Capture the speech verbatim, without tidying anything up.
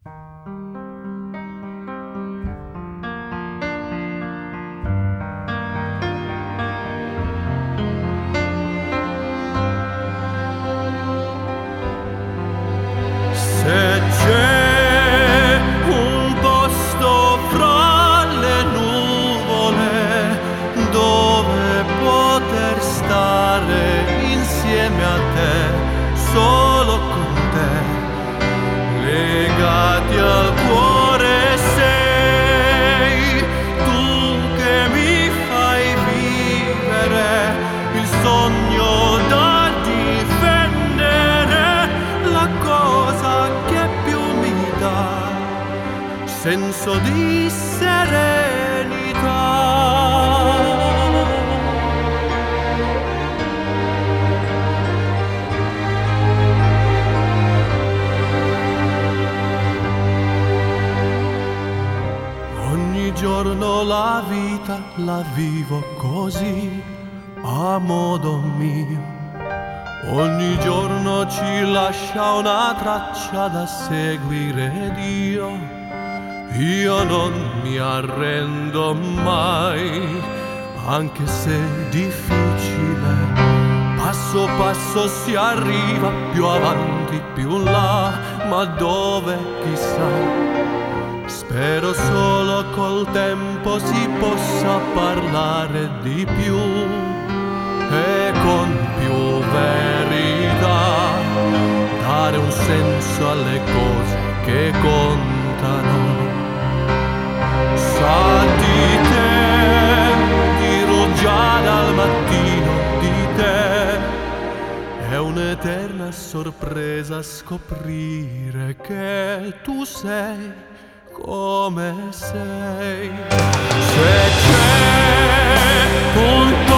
Se c'è un posto fra le nuvole dove poter stare insieme a te, solo con te, legati al cuore sei tu che mi fai vivere il sogno da difendere, la cosa che più mi dà senso di serenità. Ogni giorno la vita la vivo così, a modo mio. Ogni giorno ci lascia una traccia da seguire ed io, io non mi arrendo mai, anche se è difficile. Passo passo si arriva più avanti, più là, ma dove chissà. Spero solo col tempo si possa parlare di più e con più verità, dare un senso alle cose che contano. Sa di te, dirò già dal mattino di te, è un'eterna sorpresa scoprire che tu sei come sei. Se c'è un